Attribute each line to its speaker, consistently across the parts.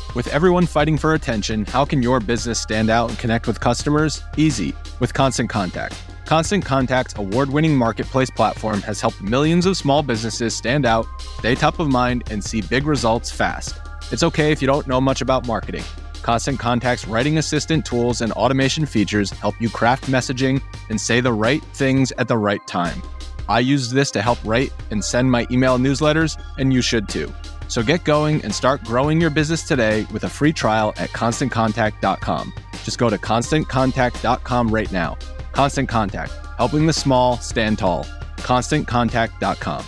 Speaker 1: With everyone fighting for attention, how can your business stand out and connect with customers? Easy, with Constant Contact. Constant Contact's award-winning marketplace platform has helped millions of small businesses stand out, stay top of mind, and see big results fast. It's okay if you don't know much about marketing. Constant Contact's writing assistant tools and automation features help you craft messaging and say the right things at the right time. I used this to help write and send my email newsletters, and you should too. So get going and start growing your business today with a free trial at ConstantContact.com. Just go to ConstantContact.com right now. Constant Contact, helping the small stand tall. ConstantContact.com.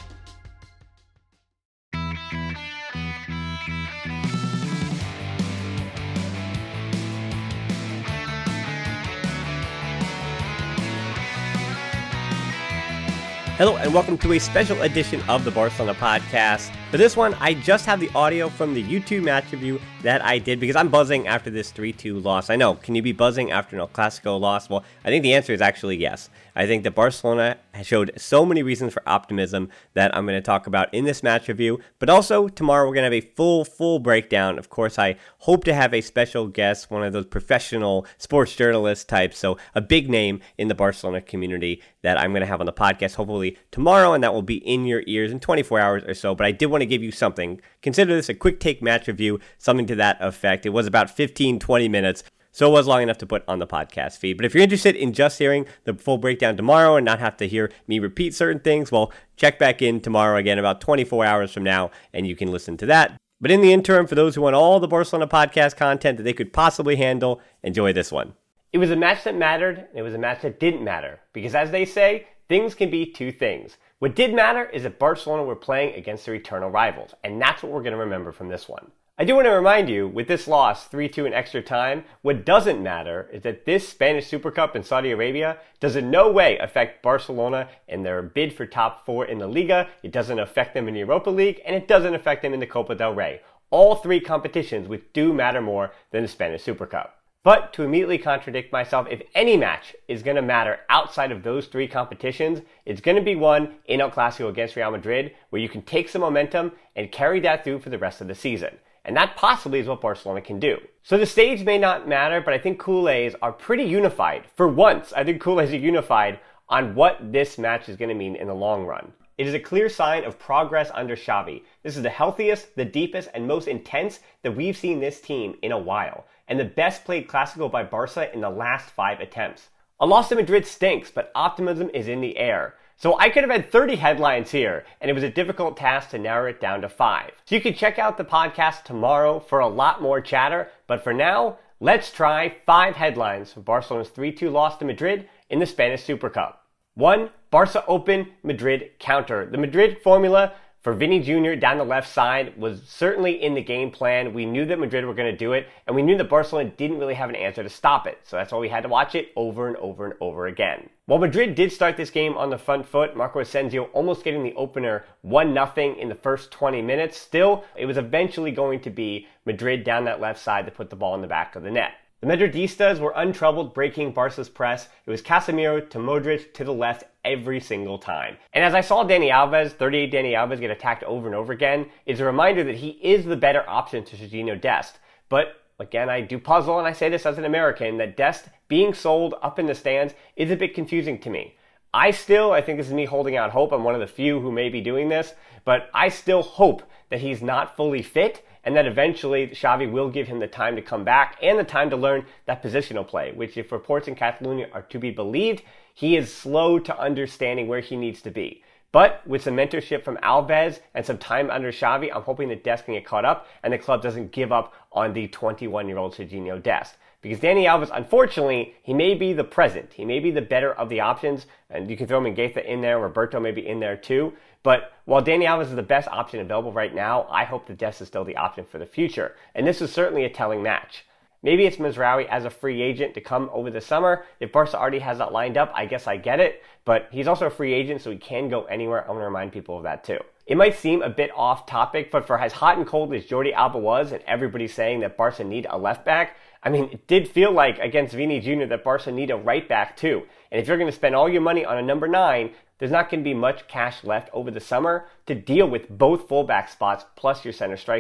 Speaker 2: Hello and welcome to a special edition of the Barcelona Podcast. For this one, I just have the audio from the YouTube match review that I did because I'm buzzing after this 3-2 loss. I know, can you be buzzing after an El Clasico loss? Well, I think the answer is actually yes. I think that Barcelona has showed so many reasons for optimism that I'm going to talk about in this match review. But also, tomorrow we're going to have a full breakdown. Of course, I hope to have a special guest, one of those professional sports journalist types, so a big name in the Barcelona community that I'm going to have on the podcast hopefully tomorrow, and that will be in your ears in 24 hours or so. But I did want to give you something. Consider this a quick take match review, something to that effect. It was about 15-20 minutes. So it was long enough to put on the podcast feed. But if you're interested in just hearing the full breakdown tomorrow and not have to hear me repeat certain things, well, check back in tomorrow again about 24 hours from now, and you can listen to that. But in the interim, for those who want all the Barcelona podcast content that they could possibly handle, enjoy this one. It was a match that mattered, and it was a match that didn't matter. Because as they say, things can be two things. What did matter is that Barcelona were playing against their eternal rivals, and that's what we're going to remember from this one. I do want to remind you, with this loss, 3-2 in extra time, what doesn't matter is that this Spanish Super Cup in Saudi Arabia does in no way affect Barcelona and their bid for top 4 in the Liga. It doesn't affect them in the Europa League, and it doesn't affect them in the Copa del Rey. All three competitions which do matter more than the Spanish Super Cup. But to immediately contradict myself, if any match is going to matter outside of those three competitions, it's going to be one in El Clasico against Real Madrid, where you can take some momentum and carry that through for the rest of the season. And that possibly is what Barcelona can do. So the stage may not matter, but I think Culés are pretty unified. For once, I think Culés are unified on what this match is going to mean in the long run. It is a clear sign of progress under Xavi. This is the healthiest, the deepest, and most intense that we've seen this team in a while, and the best played Clásico by Barca in the last 5 attempts. A loss to Madrid stinks, but optimism is in the air. So I could have had 30 headlines here, and it was a difficult task to narrow it down to 5. So you can check out the podcast tomorrow for a lot more chatter, but for now, let's try 5 headlines for Barcelona's 3-2 loss to Madrid in the Spanish Super Cup. 1. Barca open, Madrid counter. The Madrid formula for Vini Jr. down the left side was certainly in the game plan. We knew that Madrid were going to do it, and we knew that Barcelona didn't really have an answer to stop it. So that's why we had to watch it over and over and over again. While Madrid did start this game on the front foot, Marco Asensio almost getting the opener 1-0 in the first 20 minutes, still, it was eventually going to be Madrid down that left side to put the ball in the back of the net. The Madridistas were untroubled breaking Barca's press. It was Casemiro to Modric to the left every single time. And as I saw Dani Alves, 38 Dani Alves, get attacked over and over again, it's a reminder that he is the better option to Sergiño Dest. But again, I do puzzle, and I say this as an American, that Dest being sold up in the stands is a bit confusing to me. I think this is me holding out hope. I'm one of the few who may be doing this, but I still hope that he's not fully fit and that eventually Xavi will give him the time to come back and the time to learn that positional play, which if reports in Catalonia are to be believed, he is slow to understanding where he needs to be. But with some mentorship from Alves and some time under Xavi, I'm hoping that Dest can get caught up and the club doesn't give up on the 21-year-old Sergiño Dest. Because Dani Alves, unfortunately, he may be the present. He may be the better of the options. And you can throw Mingueza in there. Roberto may be in there too. But while Dani Alves is the best option available right now, I hope that Dest is still the option for the future. And this is certainly a telling match. Maybe it's Mazraoui as a free agent to come over the summer. If Barca already has that lined up, I guess I get it. But he's also a free agent, so he can go anywhere. I want to remind people of that too. It might seem a bit off topic, but for as hot and cold as Jordi Alba was, and everybody's saying that Barca need a left back, I mean, it did feel like against Vini Jr. that Barca need a right back too. And if you're going to spend all your money on a number 9, there's not going to be much cash left over the summer to deal with both fullback spots plus your center striker.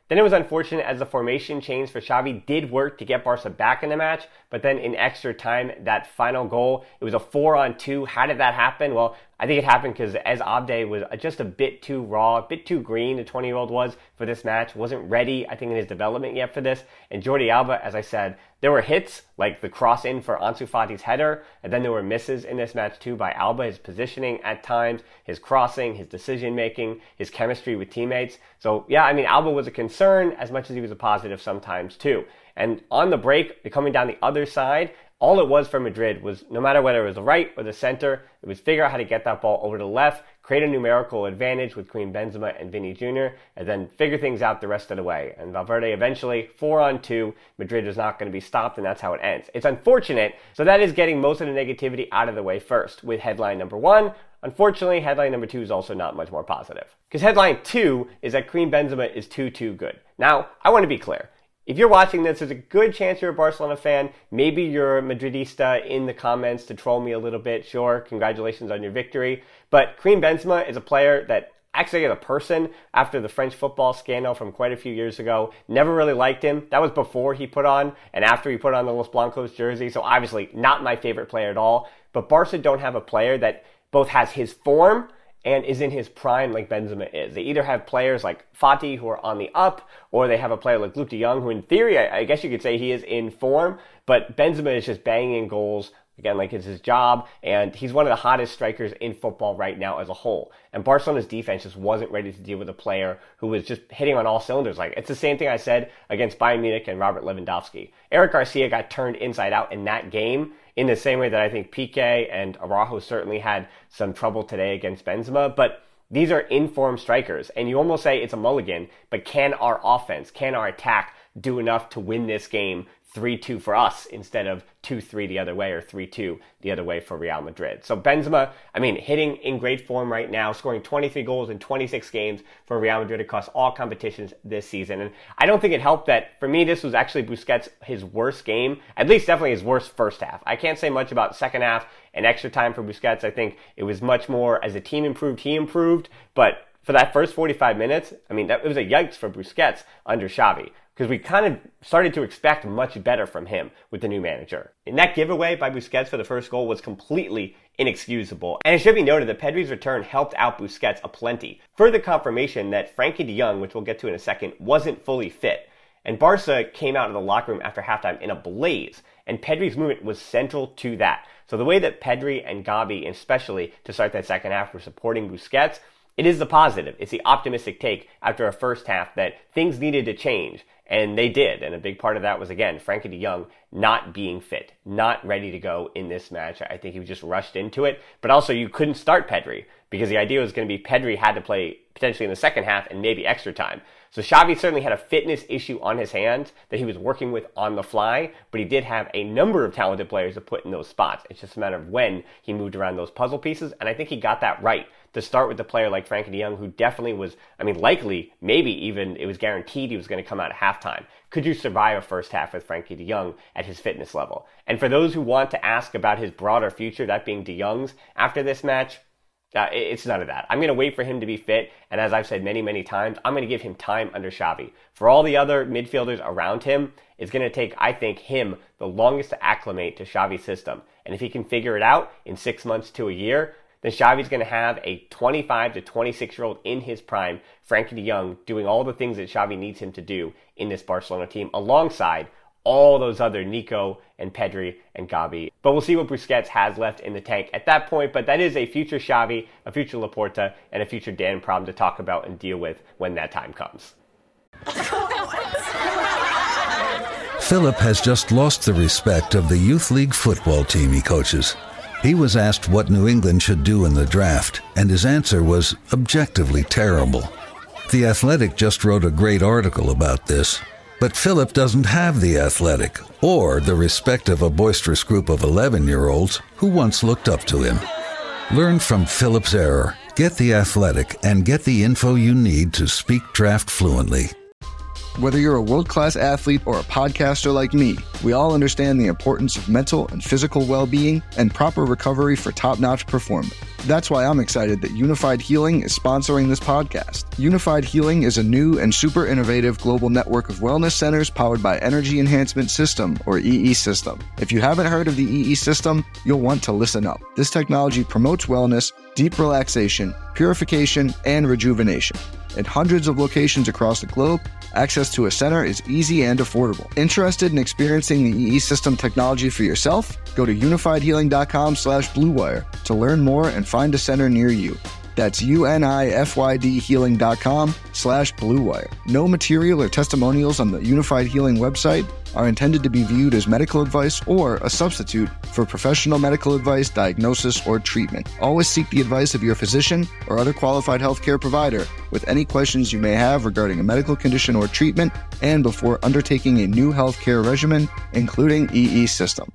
Speaker 2: Then it was unfortunate as the formation change for Xavi did work to get Barca back in the match, but then in extra time, that final goal, it was a 4-on-2. How did that happen? Well, I think it happened because Ez Abde was just a bit too raw, a bit too green, the 20-year-old was, for this match. Wasn't ready, I think, in his development yet for this. And Jordi Alba, as I said, there were hits, like the cross-in for Ansu Fati's header, and then there were misses in this match too by Alba, his positioning at times, his crossing, his decision-making, his chemistry with teammates. So, yeah, I mean, Alba was a concern as much as he was a positive sometimes too. And on the break, coming down the other side, all it was for Madrid was, no matter whether it was the right or the center, it was figure out how to get that ball over to the left, create a numerical advantage with Karim Benzema and Vini Jr., and then figure things out the rest of the way. And Valverde eventually, 4-on-2, Madrid was not going to be stopped, and that's how it ends. It's unfortunate, so that is getting most of the negativity out of the way first, with headline number 1. Unfortunately, headline number 2 is also not much more positive. Because headline 2 is that Karim Benzema is too good. Now, I want to be clear. If you're watching this, there's a good chance you're a Barcelona fan. Maybe you're a Madridista in the comments to troll me a little bit. Sure, congratulations on your victory. But Karim Benzema is a player that, actually as a person, after the French football scandal from quite a few years ago, never really liked him. That was before he put on and after he put on the Los Blancos jersey. So obviously not my favorite player at all. But Barca don't have a player that both has his form and is in his prime like Benzema is. They either have players like Fati who are on the up, or they have a player like Luuk de Jong who in theory, I guess you could say he is in form, but Benzema is just banging in goals. Again, like it's his job, and he's one of the hottest strikers in football right now as a whole. And Barcelona's defense just wasn't ready to deal with a player who was just hitting on all cylinders. Like, it's the same thing I said against Bayern Munich and Robert Lewandowski. Eric Garcia got turned inside out in that game in the same way that I think Piqué and Araujo certainly had some trouble today against Benzema. But these are in-form strikers, and you almost say it's a mulligan, but can our offense, can our attack do enough to win this game 3-2 for us instead of 2-3 the other way or 3-2 the other way for Real Madrid? So Benzema, I mean, hitting in great form right now, scoring 23 goals in 26 games for Real Madrid across all competitions this season. And I don't think it helped that, for me, this was actually Busquets' his worst game, at least definitely his worst first half. I can't say much about second half and extra time for Busquets. I think it was much more as the team improved, he improved. But for that first 45 minutes, I mean, it was a yikes for Busquets under Xavi, because we kind of started to expect much better from him with the new manager. And that giveaway by Busquets for the first goal was completely inexcusable. And it should be noted that Pedri's return helped out Busquets aplenty. Further confirmation that Frankie de Jong, which we'll get to in a second, wasn't fully fit. And Barca came out of the locker room after halftime in a blaze, and Pedri's movement was central to that. So the way that Pedri and Gavi, especially to start that second half, were supporting Busquets, it is the positive. It's the optimistic take after a first half that things needed to change. And they did. And a big part of that was, again, Frankie de Jong not being fit, not ready to go in this match. I think he was just rushed into it. But also, you couldn't start Pedri because the idea was going to be Pedri had to play potentially in the second half and maybe extra time. So Xavi certainly had a fitness issue on his hands that he was working with on the fly, but he did have a number of talented players to put in those spots. It's just a matter of when he moved around those puzzle pieces, and I think he got that right to start with a player like Frankie de Jong, who definitely was, I mean, likely, maybe even it was guaranteed he was going to come out at halftime. Could you survive a first half with Frankie de Jong at his fitness level? And for those who want to ask about his broader future, that being de Jong's, after this match, it's none of that. I'm going to wait for him to be fit, and as I've said many, many times, I'm going to give him time under Xavi. For all the other midfielders around him, it's going to take, I think, him the longest to acclimate to Xavi's system. And if he can figure it out in 6 months to a year, then Xavi's going to have a 25 to 26-year-old in his prime, Frankie de Jong, doing all the things that Xavi needs him to do in this Barcelona team, alongside all those other Nico and Pedri and Gavi. But we'll see what Busquets has left in the tank at that point. But that is a future Xavi, a future Laporta, and a future Dan problem to talk about and deal with when that time comes.
Speaker 3: Philip has just lost the respect of the youth league football team he coaches. He was asked what New England should do in the draft, and his answer was objectively terrible. The Athletic just wrote a great article about this. But Philip doesn't have the Athletic or the respect of a boisterous group of 11-year-olds who once looked up to him. Learn from Philip's error, get the Athletic, and get the info you need to speak draft fluently.
Speaker 4: Whether you're a world-class athlete or a podcaster like me, we all understand the importance of mental and physical well-being and proper recovery for top-notch performance. That's why I'm excited that Unified Healing is sponsoring this podcast. Unified Healing is a new and super innovative global network of wellness centers powered by Energy Enhancement System, or EE System. If you haven't heard of the EE System, you'll want to listen up. This technology promotes wellness, deep relaxation, purification, and rejuvenation. At hundreds of locations across the globe, access to a center is easy and affordable. Interested in experiencing the EE System technology for yourself? Go to unifiedhealing.com/bluewire to learn more and find a center near you. That's unifydhealing.com/bluewire. No material or testimonials on the Unified Healing website are intended to be viewed as medical advice or a substitute for professional medical advice, diagnosis, or treatment. Always seek the advice of your physician or other qualified healthcare provider with any questions you may have regarding a medical condition or treatment and before undertaking a new healthcare regimen, including EE System.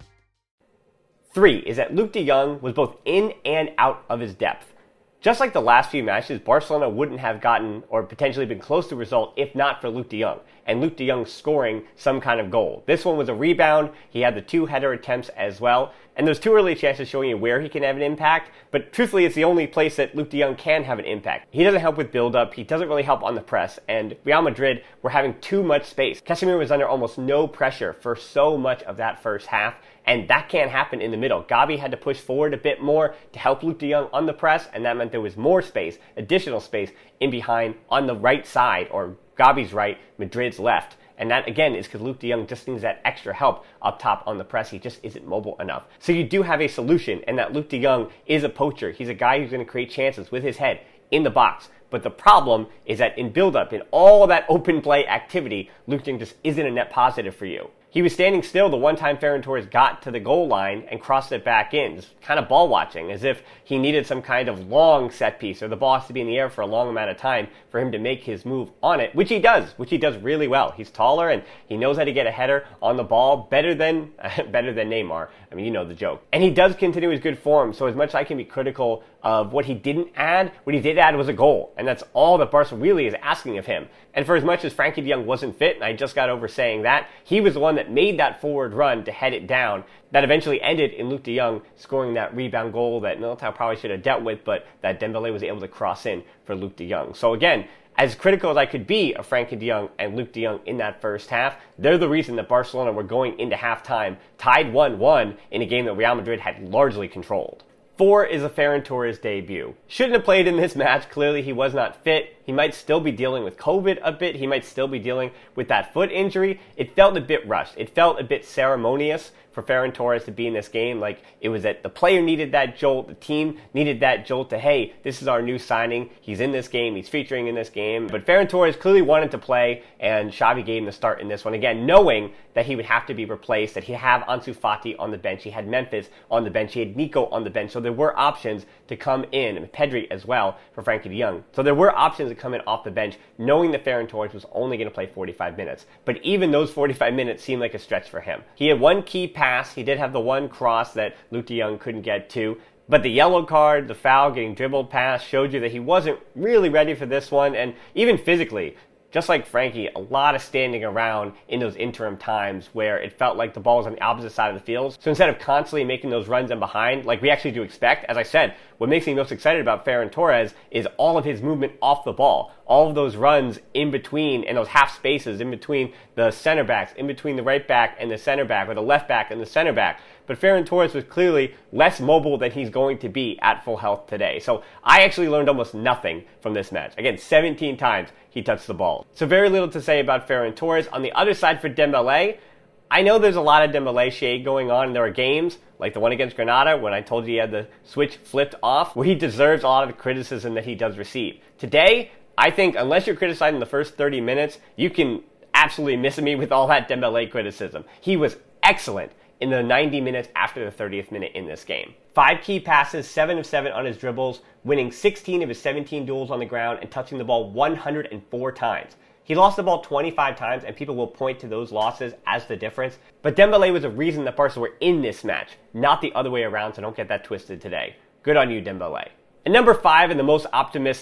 Speaker 2: 3 is that Luuk de Jong was both in and out of his depth. Just like the last few matches, Barcelona wouldn't have gotten or potentially been close to a result if not for Luuk de Jong, and Luuk de Jong scoring some kind of goal. This one was a rebound. He had the 2 header attempts as well, and there's 2 early chances showing you where he can have an impact, but truthfully it's the only place that Luuk de Jong can have an impact. He doesn't help with build-up, he doesn't really help on the press, and Real Madrid were having too much space. Casemiro was under almost no pressure for so much of that first half, and that can't happen in the middle. Gavi had to push forward a bit more to help Luuk de Jong on the press, and that meant there was more space, additional space, in behind on the right side, or Gavi's right, Madrid's left. And that, again, is because Luuk de Jong just needs that extra help up top on the press. He just isn't mobile enough. So you do have a solution, and that Luuk de Jong is a poacher. He's a guy who's going to create chances with his head in the box. But the problem is that in build-up, in all of that open play activity, Luuk de Jong just isn't a net positive for you. He was standing still the one time Ferran Torres got to the goal line and crossed it back in, just kind of ball watching, as if he needed some kind of long set piece, or the ball has to be in the air for a long amount of time for him to make his move on it, which he does really well. He's taller and he knows how to get a header on the ball better than Neymar. I mean, you know the joke. And he does continue his good form, so as much as I can be critical of what he didn't add, what he did add was a goal, and that's all that Barca really is asking of him. And for as much as Frankie de Jong wasn't fit, and I just got over saying that, he was the one that made that forward run to head it down that eventually ended in Luuk de Jong scoring that rebound goal that Militao probably should have dealt with, but that Dembélé was able to cross in for Luuk de Jong. So again, as critical as I could be of Frankie de Jong and Luuk de Jong in that first half, they're the reason that Barcelona were going into halftime tied 1-1 in a game that Real Madrid had largely controlled. 4 is a Ferran Torres debut. Shouldn't have played in this match. Clearly he was not fit. He might still be dealing with COVID a bit. He might still be dealing with that foot injury. It felt a bit rushed. It felt a bit ceremonious for Ferran Torres to be in this game. Like it was that the player needed that jolt. The team needed that jolt to, hey, this is our new signing. He's in this game. He's featuring in this game. But Ferran Torres clearly wanted to play, and Xavi gave him the start in this one. Again, knowing that he would have to be replaced, that he'd have Ansu Fati on the bench. He had Memphis on the bench. He had Nico on the bench. So there were options to come in, and Pedri as well for Frankie de Jong. So there were options to come in off the bench, knowing that Ferran Torres was only going to play 45 minutes. But even those 45 minutes seemed like a stretch for him. He had one key pass. He did have the one cross that Luuk de Jong couldn't get to. But the yellow card, the foul, getting dribbled past showed you that he wasn't really ready for this one. And even physically, just like Frankie, a lot of standing around in those interim times where it felt like the ball was on the opposite side of the field. So instead of constantly making those runs in behind, like we actually do expect, as I said, what makes me most excited about Ferran Torres is all of his movement off the ball. All of those runs in between, and those half spaces in between the center backs, in between the right back and the center back, or the left back and the center back. But Ferran Torres was clearly less mobile than he's going to be at full health today. So I actually learned almost nothing from this match. Again, 17 times he touched the ball. So very little to say about Ferran Torres. On the other side for Dembélé, I know there's a lot of Dembélé shade going on, and there are games, like the one against Granada, when I told you he had the switch flipped off, where he deserves a lot of the criticism that he does receive. Today, I think unless you're criticizing the first 30 minutes, you can absolutely miss me with all that Dembélé criticism. He was excellent in the 90 minutes after the 30th minute in this game. 5 key passes, 7 of 7 on his dribbles, winning 16 of his 17 duels on the ground, and touching the ball 104 times. He lost the ball 25 times, and people will point to those losses as the difference. But Dembélé was a reason that Barca were in this match, not the other way around, so don't get that twisted today. Good on you, Dembélé. And number 5, and the most optimistic,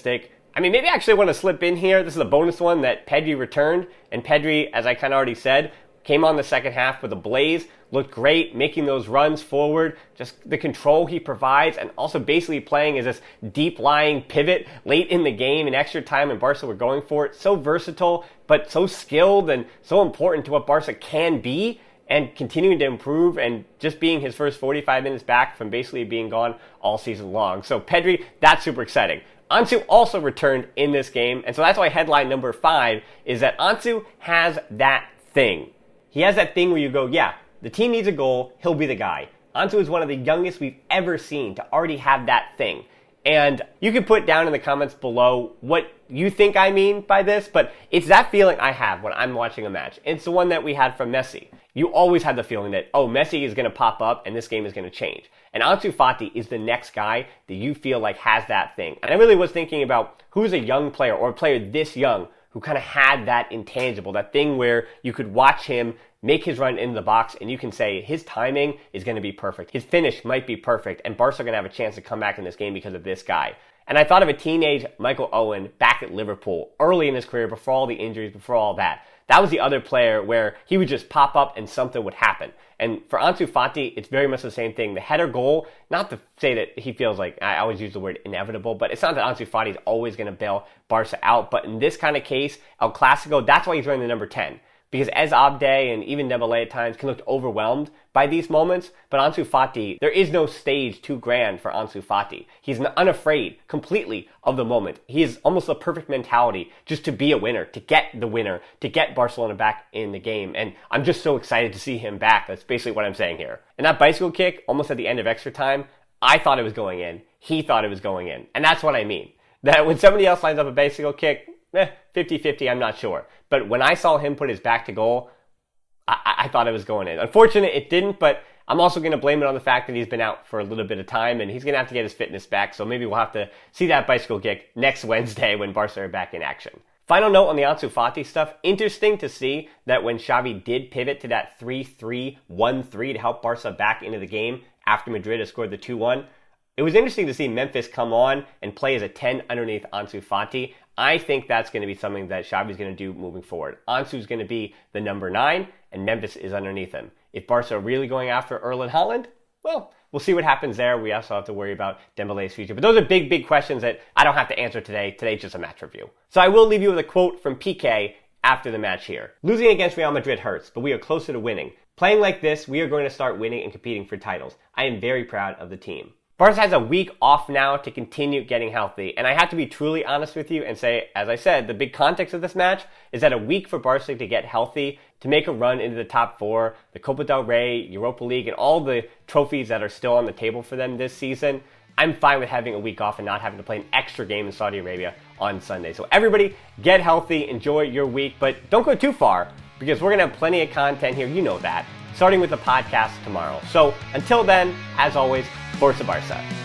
Speaker 2: I mean, maybe I actually want to slip in here. This is a bonus one that Pedri returned. And Pedri, as I kind of already said, came on the second half with a blaze, looked great, making those runs forward, just the control he provides, and also basically playing as this deep-lying pivot late in the game in extra time, and Barca were going for it. So versatile, but so skilled and so important to what Barca can be, and continuing to improve, and just being his first 45 minutes back from basically being gone all season long. So Pedri, that's super exciting. Ansu also returned in this game, and so that's why headline number 5 is that Ansu has that thing. He has that thing where you go, yeah, the team needs a goal, he'll be the guy. Ansu is one of the youngest we've ever seen to already have that thing. And you can put down in the comments below what you think I mean by this, but it's that feeling I have when I'm watching a match. It's the one that we had from Messi. You always had the feeling that, oh, Messi is going to pop up and this game is going to change. And Ansu Fati is the next guy that you feel like has that thing. And I really was thinking about who's a young player or a player this young who kind of had that intangible, that thing where you could watch him make his run into the box and you can say his timing is going to be perfect. His finish might be perfect, and Barca are going to have a chance to come back in this game because of this guy. And I thought of a teenage Michael Owen back at Liverpool early in his career, before all the injuries, before all that. That was the other player where he would just pop up and something would happen. And for Ansu Fati, it's very much the same thing. The header goal, not to say that he feels like, I always use the word inevitable, but it's not that Ansu Fati is always going to bail Barca out. But in this kind of case, El Clasico, that's why he's wearing the number 10. Because Ez Abde and even Dembele at times can look overwhelmed by these moments. But Ansu Fati, there is no stage too grand for Ansu Fati. He's unafraid completely of the moment. He is almost the perfect mentality just to be a winner, to get the winner, to get Barcelona back in the game. And I'm just so excited to see him back. That's basically what I'm saying here. And that bicycle kick, almost at the end of extra time, I thought it was going in. He thought it was going in. And that's what I mean. That when somebody else lines up a bicycle kick, 50-50, I'm not sure. But when I saw him put his back to goal, I thought it was going in. Unfortunately, it didn't, but I'm also going to blame it on the fact that he's been out for a little bit of time, and he's going to have to get his fitness back, so maybe we'll have to see that bicycle kick next Wednesday when Barca are back in action. Final note on the Ansu Fati stuff, interesting to see that when Xavi did pivot to that 3-3-1-3 to help Barca back into the game after Madrid has scored the 2-1, it was interesting to see Memphis come on and play as a 10 underneath Ansu Fati. I think that's going to be something that Xavi's going to do moving forward. Ansu's going to be the number 9, and Memphis is underneath him. If Barca are really going after Erling Haaland, well, we'll see what happens there. We also have to worry about Dembele's future. But those are big, big questions that I don't have to answer today. Today's just a match review. So I will leave you with a quote from Piqué after the match here. Losing against Real Madrid hurts, but we are closer to winning. Playing like this, we are going to start winning and competing for titles. I am very proud of the team. Barca has a week off now to continue getting healthy, and I have to be truly honest with you and say, as I said, the big context of this match is that a week for Barca to get healthy, to make a run into the top 4, the Copa del Rey, Europa League, and all the trophies that are still on the table for them this season, I'm fine with having a week off and not having to play an extra game in Saudi Arabia on Sunday. So everybody, get healthy, enjoy your week, but don't go too far, because we're going to have plenty of content here, you know that, starting with the podcast tomorrow. So until then, as always, Forza Barca.